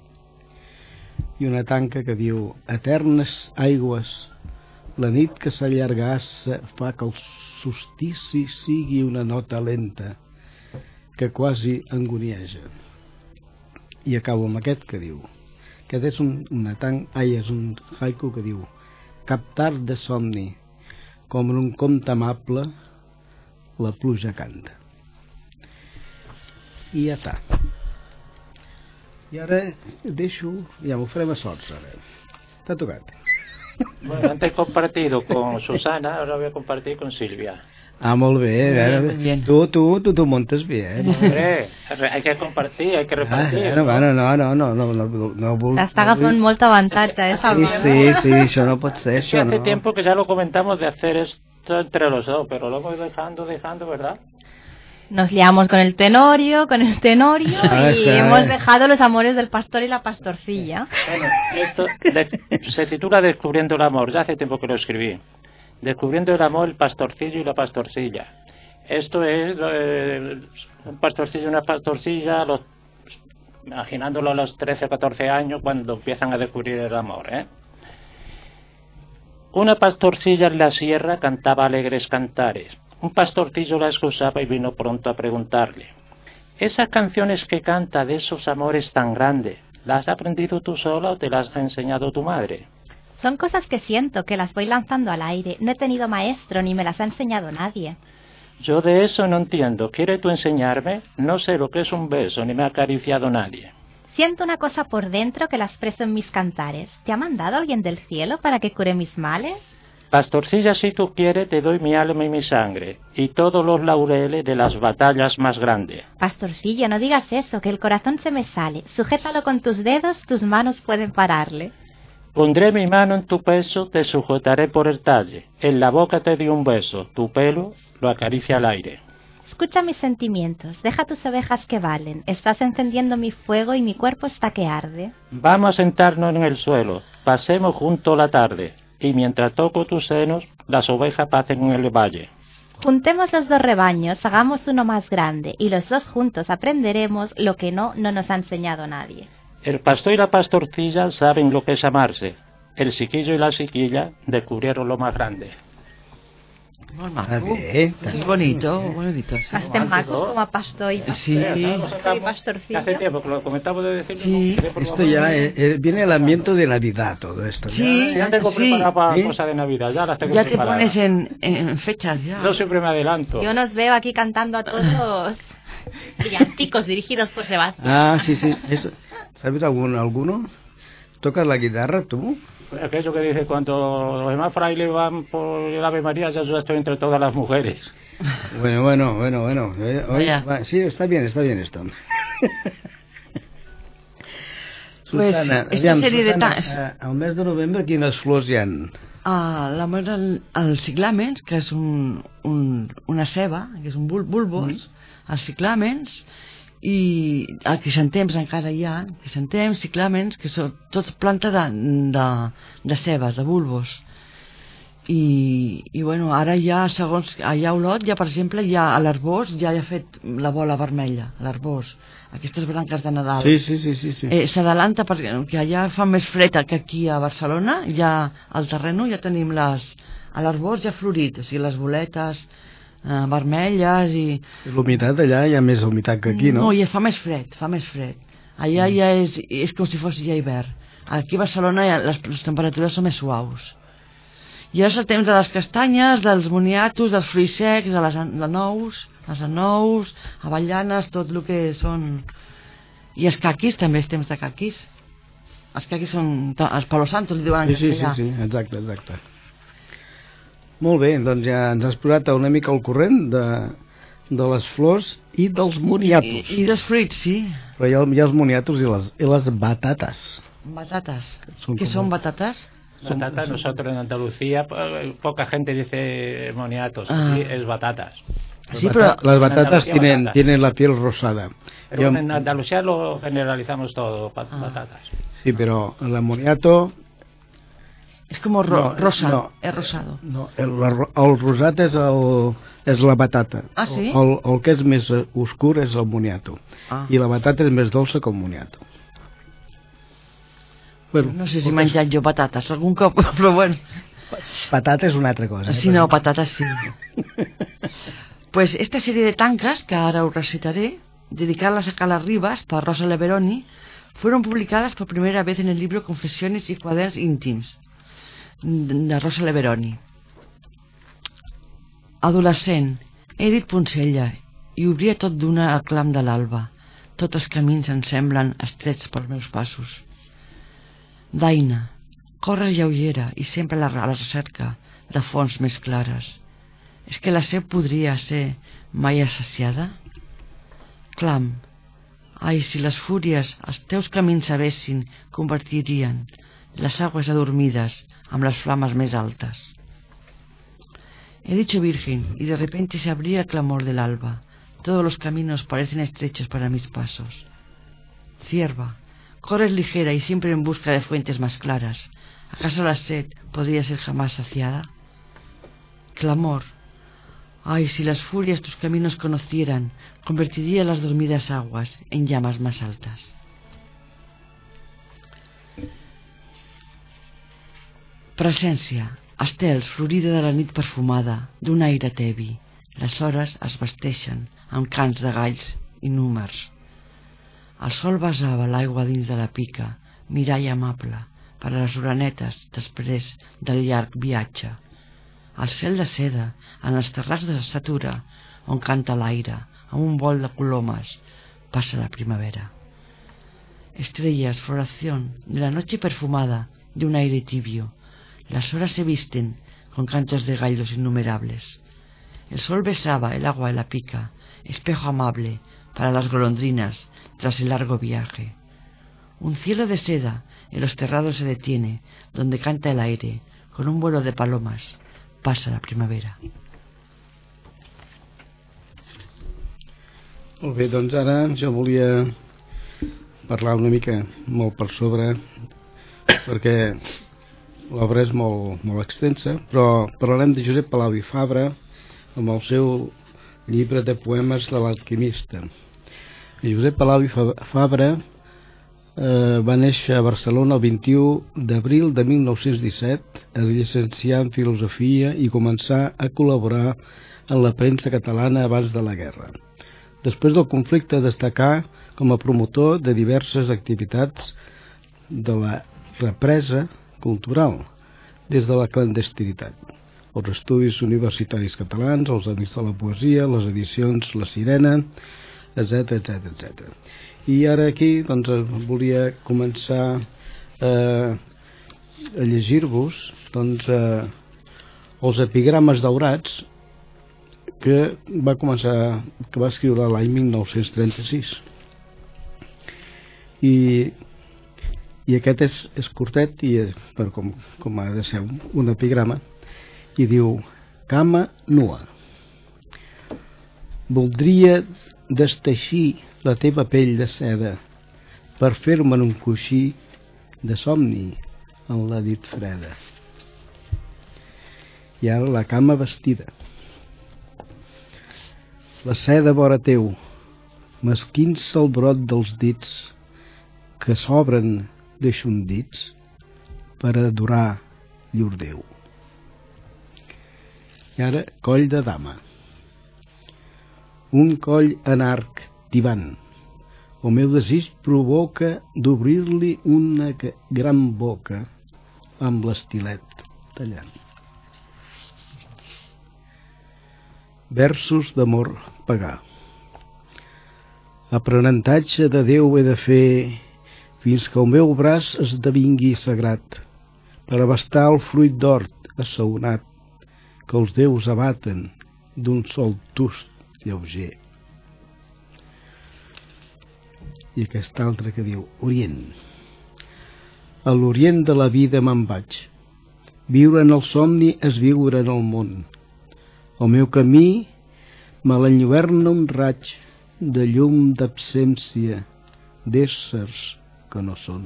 I una tanca que diu: eternes aigües, la nit que s'allargassa fa que el solstici sigui una nota lenta que quasi angonieja. I acabo amb aquest que diu, que és un, una tan, ai, és un haiku que diu: cap tard de somni, com en un conte amable, la pluja canta. I ja està. I ara deixo, ja m'ho farem a sorts ara. T'ha tocat. Bueno, antes he compartido con Susana, ahora voy a compartir con Silvia. Ah, molt bé, Muy bien. tu, tu, tu, tu montes bien. Hombre, hay que compartir, hay que repartir. Ah, bueno, no, no, no, no, no, no, no vull... T'està agafant molt avantatge, eh, Sí, Salvador? sí, sí, això no pot ser, Es que això hace no. tiempo que ya lo comentamos de hacer esto entre los dos, pero lo voy dejando, dejando, ¿verdad? Nos liamos con el Tenorio, con el Tenorio Ah, y sí. hemos dejado los amores del pastor y la pastorcilla. Bueno, esto de- se titula Descubriendo el amor, ya hace tiempo que lo escribí. Descubriendo el amor, el pastorcillo y la pastorcilla. Esto es eh, un pastorcillo y una pastorcilla, los, imaginándolo a los trece o catorce años cuando empiezan a descubrir el amor, ¿eh? Una pastorcilla en la sierra cantaba alegres cantares. Un pastorcillo la escuchaba y vino pronto a preguntarle: ¿esas canciones que canta de esos amores tan grandes, las has aprendido tú sola o te las ha enseñado tu madre? Son cosas que siento, que las voy lanzando al aire. No he tenido maestro ni me las ha enseñado nadie. Yo de eso no entiendo. ¿Quieres tú enseñarme? No sé lo que es un beso, ni me ha acariciado nadie. Siento una cosa por dentro que la expreso en mis cantares. ¿Te ha mandado alguien del cielo para que cure mis males? Pastorcilla, si tú quieres, te doy mi alma y mi sangre, y todos los laureles de las batallas más grandes. Pastorcillo, no digas eso, que el corazón se me sale. Sujétalo con tus dedos, tus manos pueden pararle. Pondré mi mano en tu pecho, te sujetaré por el talle. En la boca te di un beso, tu pelo lo acaricia al aire. Escucha mis sentimientos, deja tus ovejas que valen. Estás encendiendo mi fuego y mi cuerpo está que arde. Vamos a sentarnos en el suelo, pasemos junto la tarde, y mientras toco tus senos, las ovejas pacen en el valle. Juntemos los dos rebaños, hagamos uno más grande, y los dos juntos aprenderemos lo que no, no nos ha enseñado nadie. El pastor y la pastorcilla saben lo que es amarse. El chiquillo y la chiquilla descubrieron lo más grande. Molt Està maco. bé. És bonito, bonito. Sí. Estem macos com a pastor i Sí. pastor i pastorcillo. Hace tiempo que lo comentamos de decirlo. Sí. no, por Esto favor. ya eh, eh, viene el ambiente de Navidad, todo esto. ¿no? Sí. Ya tengo Sí. preparado para ¿Sí? cosas de Navidad, ya las tengo Ya te preparadas. pones en, en fechas ya. Yo siempre me adelanto. Yo nos veo aquí cantando a todos villancicos dirigidos por Sebastián. Ah, sí, sí. Eso. ¿Sabes alguno? alguno? ¿Tocas la guitarra tú? Aquello que dice, cuando los demás frailes van por el Ave María, ya yo estoy entre todas las mujeres. Bueno, bueno, bueno, bueno. Eh, hoy- Vaya. va, sí, está bien, está bien esto. Pues, Susana, esta aviam, sèrie de Susana, tas... eh, al mes de novembre quines flors hi ha? Ah, la més el, el ciclàmens, que és un, un, una ceba, que és un bul, bulbos, mm. els ciclàmens, i el crisantems encara hi ha, crisantems, ciclàmens, que són tots plantes de, de, de cebes, de bulbos. I, i bueno, ara ja, segons, allà a Olot, ja per exemple, ja a l'Arbós ja ha fet la bola vermella, a l'Arbós, aquestes branques de Nadal. Sí, sí, sí, sí, sí. Eh, s'adalanta perquè allà fa més fred que aquí a Barcelona, ja al terreno ja tenim les, a l'Arbós ja florit, o sigui, les boletes eh, vermelles i... L'humitat allà hi ha més humitat que aquí, no? No, ja fa més fred, fa més fred. Allà mm. ja és, és com si fos ja hivern. Aquí a Barcelona ja les, les temperatures són més suaus. I ara és el temps de les castanyes, dels moniatos, dels fruits secs, de les de nous, les anous, avellanes, tot el que són... I els caquis, també és temps de caquis. Els caquis són... els palos santos, li diuen en sí, castellà. Sí, sí, sí, exacte, exacte. Molt bé, doncs ja ens has posat una mica al corrent de, de les flors i dels moniatos. I, i dels fruits, sí. Però hi ha, hi ha els moniatos i les, i les batates. Batatas. Són ¿Qué com... son batatas? Batatas, nosotros en Andalucía, poca gente dice moniatos, ah. sí, es batatas. Sí, pero las batatas tienen, batatas tienen la piel rosada. Pero Yo... en Andalucía lo generalizamos todo, batatas. Ah. Sí, pero el moniato... Es como ro no, rosa, no, es rosado. No, el, el rosat és, el, és la batata. Ah, sí? El, el que és més oscur és el moniato. Ah. I la batata és més dolça que el moniato. Bueno, no sé si he menjat jo patates algun cop, però bueno. Patata és una altra cosa. Eh? Sí, no, patates sí. Pues esta serie de tanques, que ara us recitaré, dedicadas a Carla Rivas por Rosa Leveroni, fueron publicadas por primera vez en el libro Confessiones y Quaderns íntims de Rosa Leveroni. Adolescent, he dit Poncella i obria tot d'una al clam de l'alba. Tots els camins em semblen estrets pels meus passos. Daina, corres lleugera i sempre a la recerca de fonts més clares. És que la set podria ser mai assaciada? Clam, ai, si les fúries els teus camins sabessin, convertirien les aguas adormidas amb les flames més altes. He dicho virgen y de repente se abría el clamor del alba. Todos los caminos parecen estrechos para mis pasos. Cierva, corres ligera y siempre en busca de fuentes más claras. ¿Acaso la sed podría ser jamás saciada? Clamor, ay, si las furias tus caminos conocieran, convertiría las dormidas aguas en llamas más altas. Presència, estels, florida de la nit perfumada, d'un aire tebi. Les hores es vesteixen amb cants de galls i númers. El sol besava l'aigua dins de la pica, mirall amable per a les orenetes després del llarg viatge. El cel de seda, en els terrats de Satura, on canta l'aire, amb un vol de colomes, passa la primavera. Estrellas, floración de la noche perfumada, de un aire tibio. Las horas se visten con cantos de gallos innumerables. El sol besaba el agua de la pica, espejo amable para las golondrinas tras el largo viaje. Un cielo de seda en los terrados se detiene, donde canta el aire, con un vuelo de palomas, pasa la primavera. Molt bé, doncs ara jo volia parlar una mica molt per sobre, perquè l'obra és molt, molt extensa, però parlarem de Josep Palau i Fabra amb el seu llibre de poemes de l'alquimista. Josep Palau i Fabra eh, va néixer a Barcelona el vint-i-u d'abril de mil nou-cents disset, es llicencià en filosofia i començà a col·laborar en la premsa catalana abans de la guerra. Després del conflicte destacà com a promotor de diverses activitats de la represa cultural des de la clandestinitat. Els estudis universitaris catalans, els Amics de la Poesia, les edicions La Sirena, etcètera, etcètera, etcètera. I ara aquí doncs, volia començar eh, a llegir-vos doncs, eh, els epigrames daurats que va començar, que va escriure l'any mil nou-cents trenta-sis. I, I aquest és, és curtet i és, bueno, com, com ha de ser un, un epigrama, i diu: cama nua. Voldria desteixir la teva pell de seda per fer-me'n un coixí de somni en la nit freda. I ara la cama vestida. La seda vora teu m'esquinça el brot dels dits que s'obren deixondits per adorar llur Déu. I ara coll de dama. Un coll en arc tibant. El meu desig provoca d'obrir-li una gran boca amb l'estilet tallant. Versos d'amor pagà. Aprenentatge de Déu he de fer fins que el meu braç esdevingui sagrat per abastar el fruit d'hort assaonat que els déus abaten d'un sol tust lleuger. I aquest altre que diu Orient. A l'orient de la vida me'n vaig. Viure en el somni és viure en el món. El meu camí me l'enlluerna un raig de llum d'absència d'éssers que no són.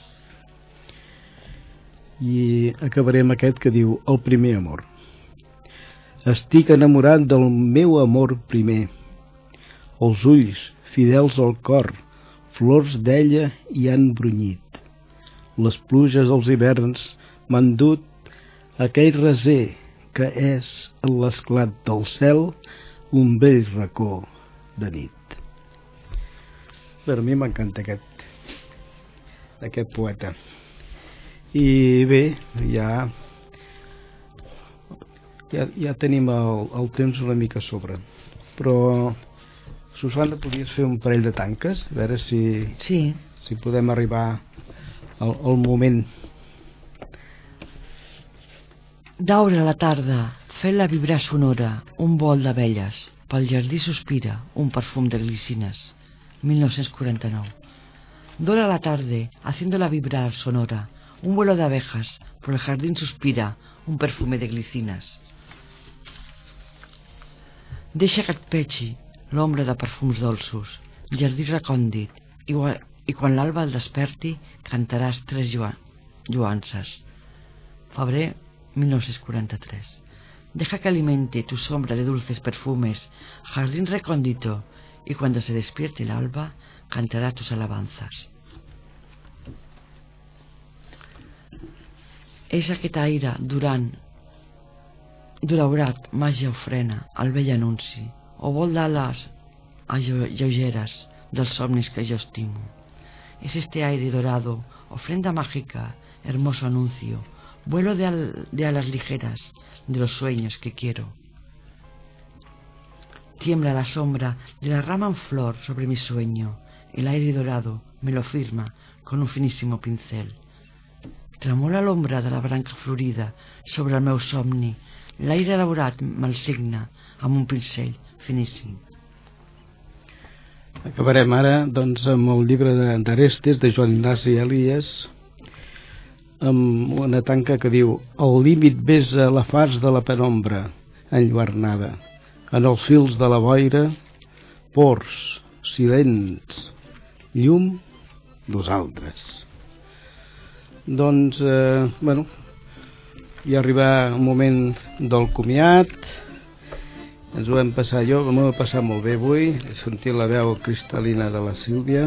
I acabarem aquest que diu el primer amor. Estic enamorat del meu amor primer. Els ulls, fidels al cor, flors d'ella hi han brunyit. Les pluges dels hiverns m'han dut aquell reser que és en l'esclat del cel un vell racó de nit. Per mi m'encanta aquest, aquest poeta. I bé, ja... Ja, ja tenim el, el temps una mica a sobre, però Susana, podries fer un parell de tanques, a veure si, sí. si podem arribar al, al moment. Daura la tarda, fent-la vibrar sonora, un vol d'abelles, pel jardí sospira un perfum de glicines. mil nou-cents quaranta-nou. Dora la tarde, haciéndola vibrar sonora, un vuelo de abejas, por el jardín suspira un perfume de glicinas. Deixa que et pegi l'ombra de perfums dolços, jardí recòndit, i, i quan l'alba el desperti cantaràs tres lloances. Febrer mil nou-cents quaranta-tres. Deja que alimente tu sombra de dulces perfumes, jardín recóndito, y cuando se despierte el alba cantará tus alabanzas. És aquest aire durant daurat, màgia ofrena, el vell anunci, o vol d'ales lleugeres dels somnis que yo estimo. Es este aire dorado, ofrenda mágica, hermoso anuncio, vuelo de, al, de alas ligeras de los sueños que quiero. Tiembla la sombra de la rama en flor sobre mi sueño, el aire dorado me lo firma con un finísimo pincel. Tremola l'ombra de la branca florida sobre el meu somni, l'aire daurat me'l signa amb un pincell finíssim. Acabarem ara doncs amb el llibre d'Arestes de Joan Ignasi Elies, amb una tanca que diu: el límit besa la fas de la penombra enlluernada, en els fils de la boira, pors, silents, llum, nosaltres. Doncs, eh, bueno, ja arriba el moment del comiat. Ens ho vam passar, jo m'ho he passat molt bé avui, he sentit la veu cristal·lina de la Sílvia.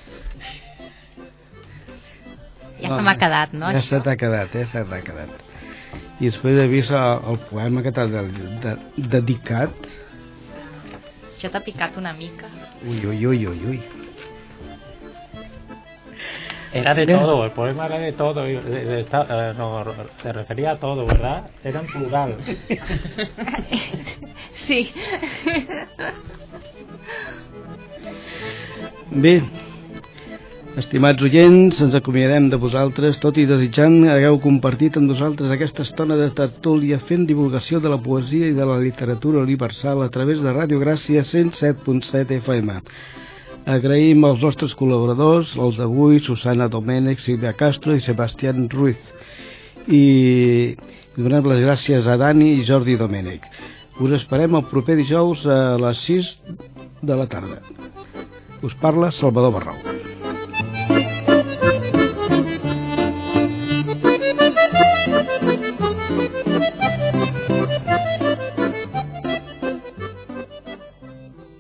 Ja no, se m'ha quedat, no? Ja se t'ha quedat, eh, se t'ha quedat. I després he vist el, el poema que t'ha de, de, dedicat. Això t'ha picat una mica. Ui, ui, ui, ui, ui. Era de todo, el poema era de todo, de, de, de, eh, no, se refería a todo, ¿verdad? Era en plural. Sí. Bé, estimats oients, ens acomiadem de vosaltres, tot i desitjant que hagueu compartit amb nosaltres aquesta estona de tertúlia fent divulgació de la poesia i de la literatura universal a través de Ràdio Gràcia cent set punt set F M. Agraïm als nostres col·laboradors, els d'avui, Susana Domènech, Sílvia Castro i Sebastián Ruiz. I donem les gràcies a Dani i Jordi Domènech. Us esperem el proper dijous a les sis de la tarda. Us parla Salvador Barrau.